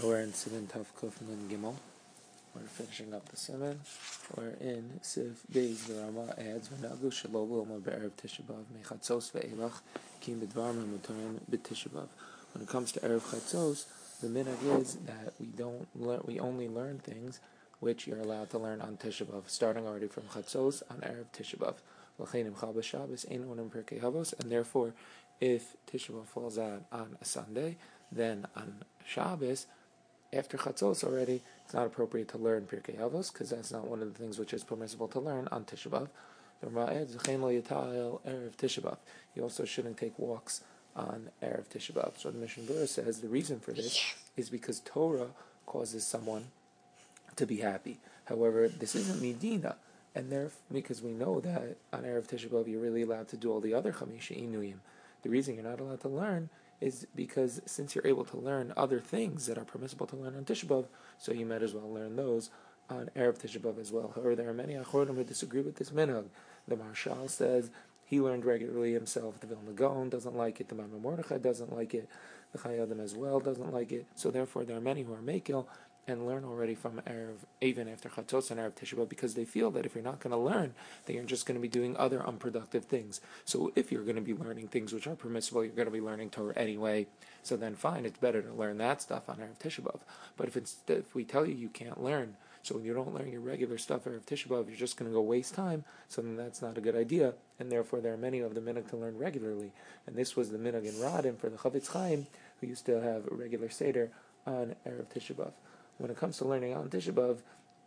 We're in Siman Tov Kuf Nun Gimel. We're finishing up the Siman. We're in Siv Beis. The Rama adds, "V'nagu shelo l'ilmod be'erev Tisha B'av mechatzos ve'elach kim b'dvar ma'mutarim b'Tisha B'av." When it comes to erev chatzos, the minhag is that we only learn things which you're allowed to learn on Tisha B'av, starting already from chatzos on erev Tisha B'av. L'chein imchal b'Shabbos ein onim Pirkei Avos, and therefore, if Tisha B'av falls out on a Sunday, then on Shabbos, after Chatzos already, it's not appropriate to learn Pirkei Avos, because that's not one of the things which is permissible to learn on Tisha B'av. The Rama adds, Erev Tisha B'av. You also shouldn't take walks on Erev Tisha B'av. So the Mishnah Berurah says the reason for this is because Torah causes someone to be happy. However, this isn't Medina, and because we know that on Erev Tisha B'av you're really allowed to do all the other Chamisha Inuyim. The reason you're not allowed to learn is because since you're able to learn other things that are permissible to learn on Tisha B'av, so you might as well learn those on Erev Tisha B'av as well. However, there are many Achronim who disagree with this minhag. The Marshal says he learned regularly himself. The Vilna Gaon doesn't like it. The Maimon Mordechai doesn't like it. The Chayei Adam as well doesn't like it. So therefore, there are many who are Mekil and learn already from Erev, even after Chatzos and Erev Tisha B'av, because they feel that if you're not going to learn, then you're just going to be doing other unproductive things. So if you're going to be learning things which are permissible, you're going to be learning Torah anyway, so then fine, it's better to learn that stuff on Erev Tisha B'av. But if we tell you you can't learn, so when you don't learn your regular stuff Erev Tisha B'av, you're just going to go waste time, so then that's not a good idea, and therefore there are many of the minhag to learn regularly. And this was the minhag in Radim for the Chavetz Chaim, who used to have a regular Seder on Erev Tisha B'av. When it comes to learning on Tisha B'av,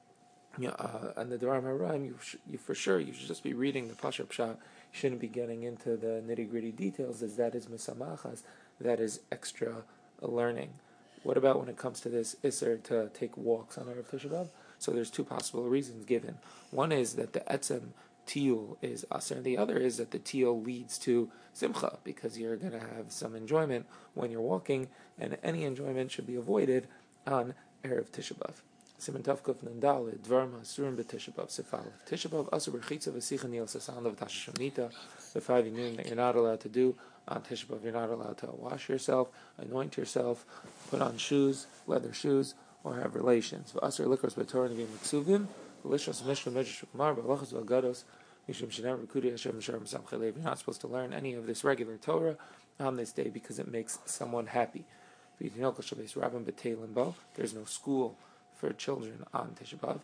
on the Dvarim HaRaim, you should just be reading the Pashup Pshat. You shouldn't be getting into the nitty-gritty details, as that is Misamachas, that is extra learning. What about when it comes to this Isser to take walks on Erev Tisha B'av? So there's two possible reasons given. One is that the Etzem Tiyul is Aser, and the other is that the Tiyul leads to Simcha, because you're going to have some enjoyment when you're walking, and any enjoyment should be avoided on Erev Tisha B'av. Siman Tov Kuf Nun Daled Dvarim Ha'asurim b'Tisha B'av Sifal. Tisha B'av Asur B'Chitza V'Sicha Nil Sasan L'V'Tasha Shemitah. The 5 Inuyim that you're not allowed to do on Tisha B'av. You're not allowed to wash yourself, anoint yourself, put on shoes, leather shoes, or have relations. V'Asur Likros B'Torah Nevim Mitzuvim. V'Lishos Mishra Medrash Kumar B'Alachos V'Agados. You're not supposed to learn any of this regular Torah on this day because it makes someone happy. There's no school for children on Tisha B'av.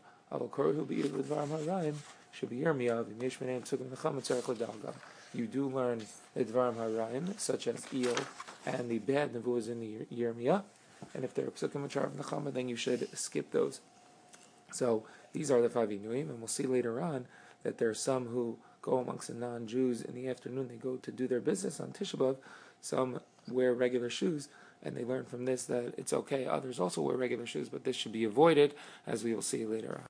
You do learn the Dvarim HaRaim, such as Eel and the bad nevuos in the Yirmiyah, and if there are psukim which are of Nechama, then you should skip those. So these are the 5 Inuyim, and we'll see later on that there are some who go amongst the non-Jews in the afternoon. They go to do their business on Tisha B'av. Some wear regular shoes, and they learn from this that it's okay. Others also wear regular shoes, but this should be avoided, as we will see later on.